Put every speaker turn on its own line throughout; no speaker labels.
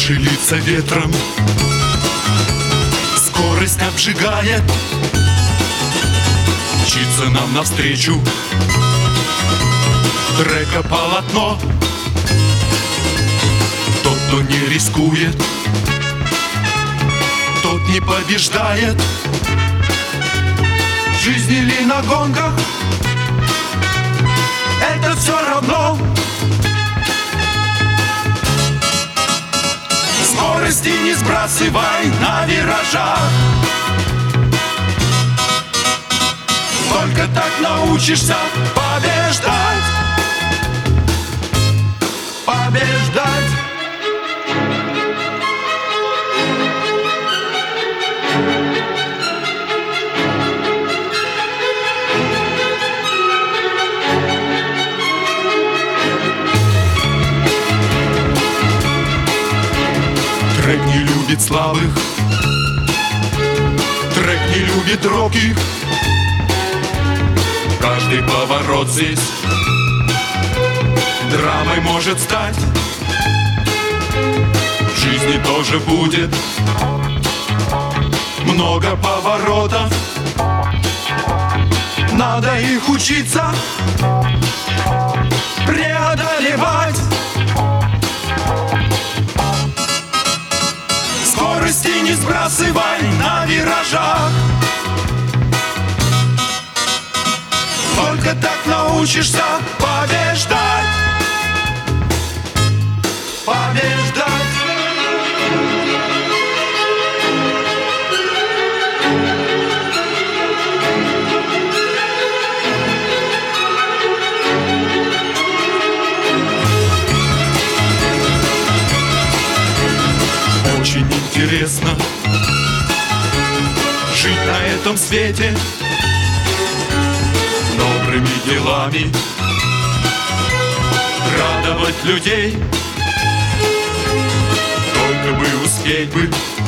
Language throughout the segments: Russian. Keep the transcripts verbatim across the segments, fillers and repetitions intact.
Наши лица ветром скорость обжигает, мчится нам навстречу трека полотно. Тот, кто не рискует, тот не побеждает. В жизни или на гонках, это все равно. Скорости не сбрасывай на виражах, только так научишься побеждать. Побеждать. Трек не любит слабых, трек не любит робких. Каждый поворот здесь драмой может стать. В жизни тоже будет много поворотов. Надо их учиться преодолевать. Скорости не сбрасывай на виражах, только так научишься побеждать. Побеждать. Очень интересно жить на этом свете, добрыми делами радовать людей. Только бы успеть бы,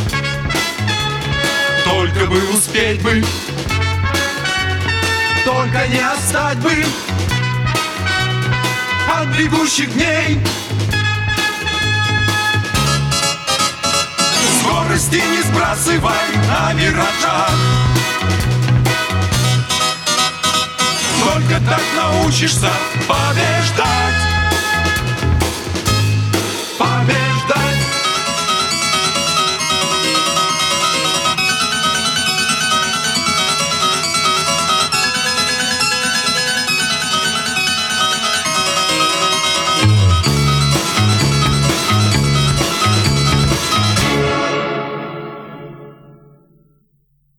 только бы успеть бы, только не отстать бы от бегущих дней. Скорости не сбрасывай на виражах, только так научишься побеждать.